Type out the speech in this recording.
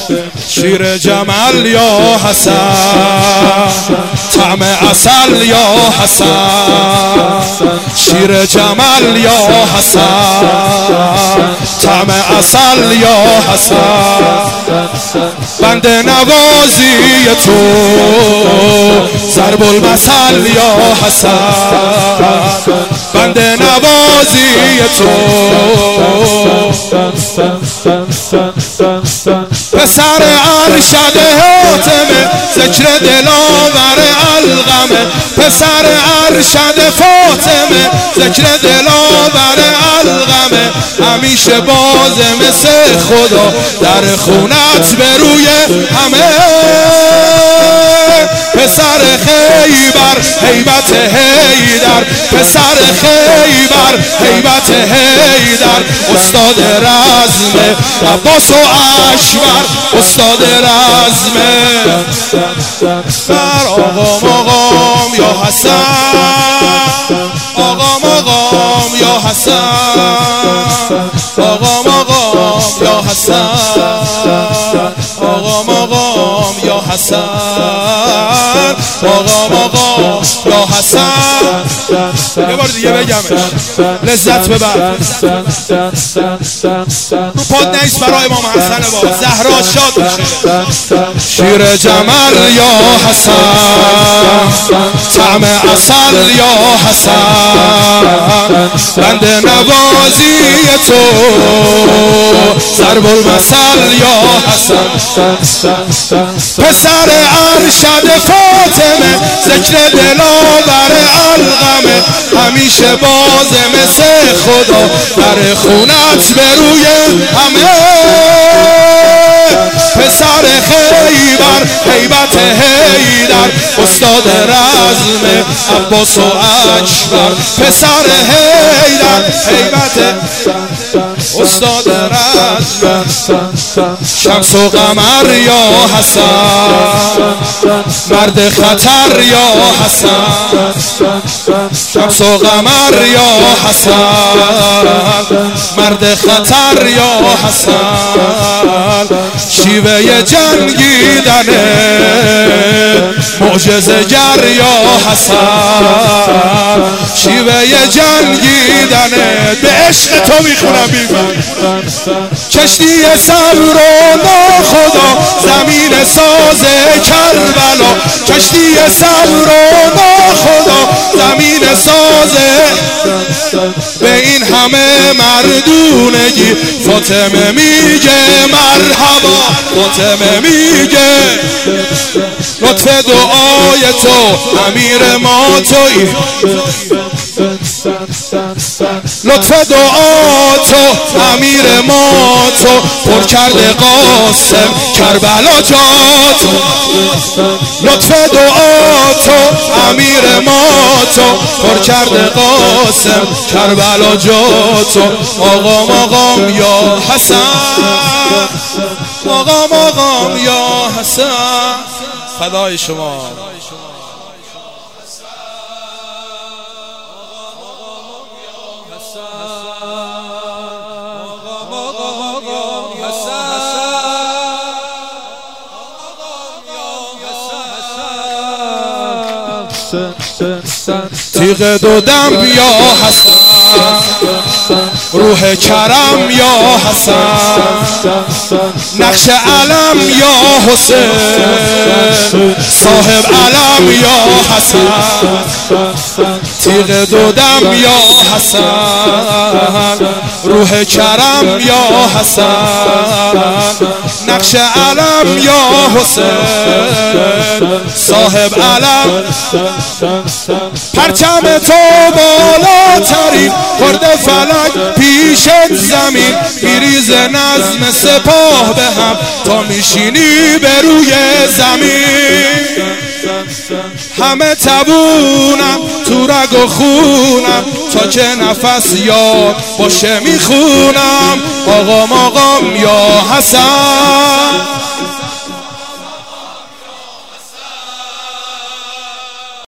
شیر جمل یا حسن، طعم عسل یا حسن، شیر جمل یا حسن، طعم عسل یا حسن، بنده نوازی تو ضرب المثل یا حسن، بنده نوازی تو پسر ارشد حاتم ذکر دلاور القمه، پسر ارشد فاطمه ذکر دلاور القمه، همیشه باز مثل خدا در خونت به روی همه، پسر خیبر هیبت حیدر، پسر خیبر هیبت حیدر، استاد رزم عباس و اکبر، استاد رزم بر آقا مقام یا حسن، آقا مقام یا حسن، آقا مقام یا حسن، آقا مقام یا حسن، آقا مقام یا حسن. یه بار دیگه بگمش لذت ببر. رو پاد نیست برای امام حسن با زهرا شاد میشه. شیر جمل یا حسن، طعم عسل یا حسن، بنده نوازی تو ضرب المثل یا حسن، پسر ارشد فاطمه ذکر دلاور القمه، همیشه باز مثل خدا در خونت به روی همه، پسر خیبر هیبت حیدر، استاد رزم عباس و اکبر، پسر حیدر هیبت استاد رزم، شمس و قمر یا حسن، مرد خطر یا حسن، شمس و قمر یا حسن، مرد خطر یا حسن، شیوه جنگیدنه معجزه گر یا حسن، شیوه جنگیدنه به عشق تو میخونم بیمن، کشتی صبر و ناخدا زمین ساز کربلا، کشتی صبر و ناخدا زمین ساز، به این همه مردونگی فاطمه میگه مرحبا، فاطمه میگه لطف دعای تو امیر ما تویی، لطف دعا تو امیر ما تو، پر کرده قاسم کربلا جات، لطف دعا تو امیر ما تو، پر کرده قاسم کربلا جات، آقا مقام یا حسن، آقا مقام یا حسن، فدای شما. تیغ دو دم یا حسن، روح کرم یا حسن، نقش علم یا حسین، صاحب علم یا حسن، تیغ دو دم یا حسن، روح کرم یا حسن، نقش علم یا حسین، صاحب علم، پرچم تو بالاترین، خورده فلک پیشت زمین، میریز نظم سپاه به هم تا میشینی به روی زمین، همه تبونم تو رگ و خونم تا که نفس یاد باشه میخونم، آقا مقام یا حسن،